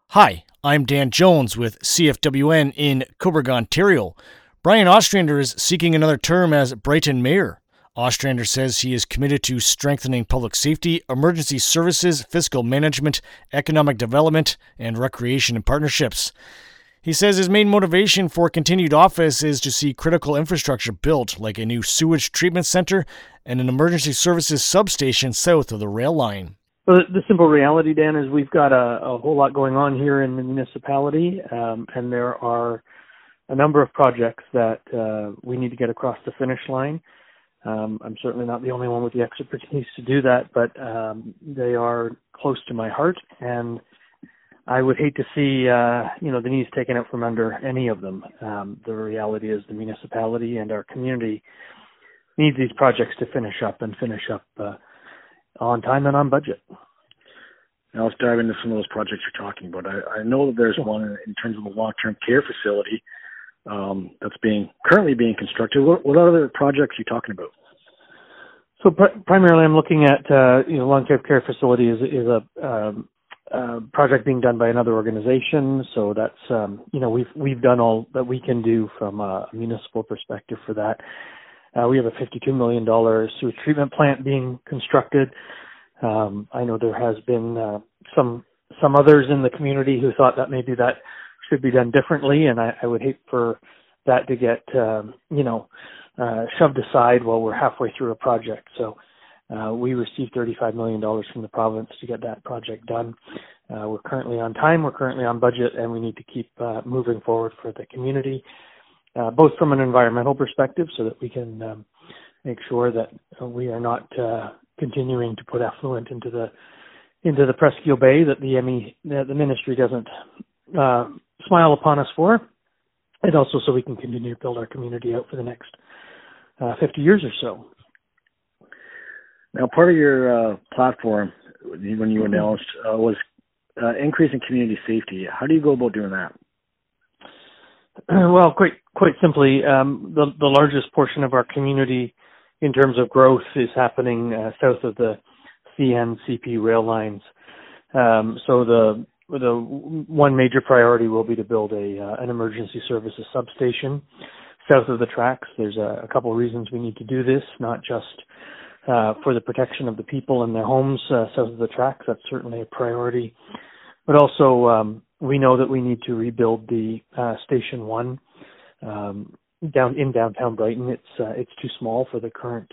Hi, I'm Dan Jones with CFWN in Cobourg, Ontario. Brian Ostrander is seeking another term as Brighton Mayor. Ostrander says he is committed to strengthening public safety, emergency services, fiscal management, economic development, and recreation and partnerships. He says his main motivation for continued office is to see critical infrastructure built, like a new sewage treatment center and an emergency services substation south of the rail line. Well, the simple reality, Dan, is we've got a whole lot going on here in the municipality, and there are a number of projects that we need to get across the finish line. I'm certainly not the only one with the expertise to do that, but they are close to my heart, and I would hate to see the knees taken out from under any of them. The reality is the municipality and our community needs these projects to finish up on time and on budget. Now let's dive into some of those projects you're talking about. I know that there's one in terms of the long-term care facility that's currently being constructed. What other projects are you talking about? So primarily, I'm looking at long-term care facility is a project being done by another organization. So that's we've done all that we can do from a municipal perspective for that. We have a $52 million sewage treatment plant being constructed. I know there has been some others in the community who thought that maybe that should be done differently, and I would hate for that to get shoved aside while we're halfway through a project. So we received $35 million from the province to get that project done. We're currently on time, we're currently on budget, and we need to keep moving forward for the community. Both from an environmental perspective, so that we can make sure that we are not continuing to put effluent into the Presqu'île Bay that the ministry doesn't smile upon us for, and also so we can continue to build our community out for the next 50 years or so. Now, part of your platform when you announced was increasing community safety. How do you go about doing that? Well, quite simply, the largest portion of our community in terms of growth is happening south of the CN-CP rail lines. So the one major priority will be to build an emergency services substation south of the tracks. There's a couple of reasons we need to do this, not just for the protection of the people and their homes south of the tracks. That's certainly a priority. But also, we know that we need to rebuild the Station 1 down in downtown Brighton. It's too small for the current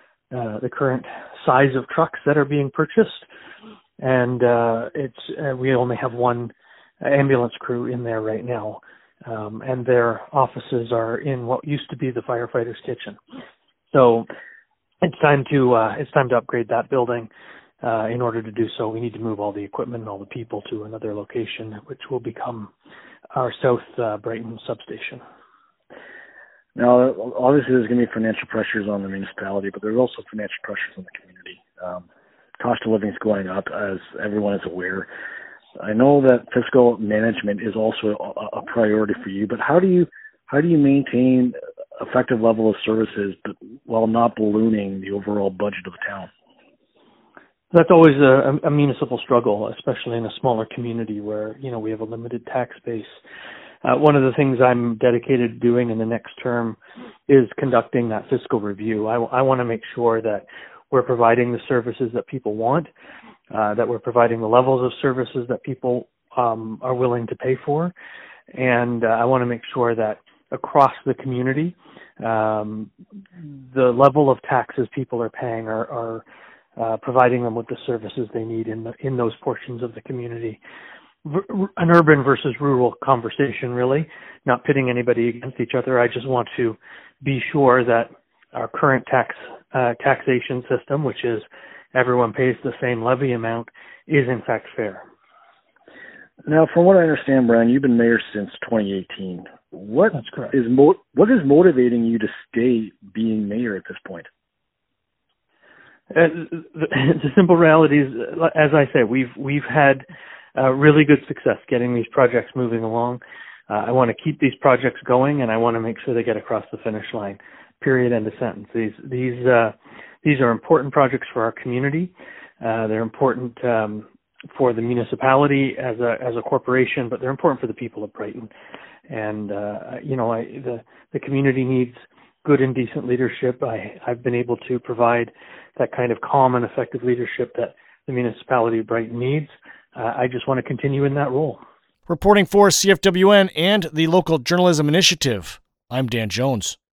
size of trucks that are being purchased, and we only have one ambulance crew in there right now, and their offices are in what used to be the firefighter's kitchen. So it's time to upgrade that building. In order to do so, we need to move all the equipment and all the people to another location, which will become our South Brighton substation. Now, obviously, there's going to be financial pressures on the municipality, but there's also financial pressures on the community. Cost of living is going up, as everyone is aware. I know that fiscal management is also a priority for you, but how do you maintain effective level of services while not ballooning the overall budget of the town? That's always a municipal struggle, especially in a smaller community where, we have a limited tax base. One of the things I'm dedicated to doing in the next term is conducting that fiscal review. I want to make sure that we're providing the services that people want, that we're providing the levels of services that people are willing to pay for. And I want to make sure that across the community, the level of taxes people are paying are providing them with the services they need in those portions of the community. An urban versus rural conversation, really, not pitting anybody against each other. I just want to be sure that our current taxation system, which is everyone pays the same levy amount, is in fact fair. Now, from what I understand, Brian, you've been mayor since 2018. That's correct. What is motivating you to stay being mayor at this point? The simple reality is, as I say, we've had really good success getting these projects moving along. I want to keep these projects going, and I want to make sure they get across the finish line. Period. End of sentence. These are important projects for our community. They're important for the municipality as a corporation, but they're important for the people of Brighton. And the community needs good and decent leadership. I've been able to provide that kind of calm and effective leadership that the municipality of Brighton needs. I just want to continue in that role. Reporting for CFWN and the Local Journalism Initiative, I'm Dan Jones.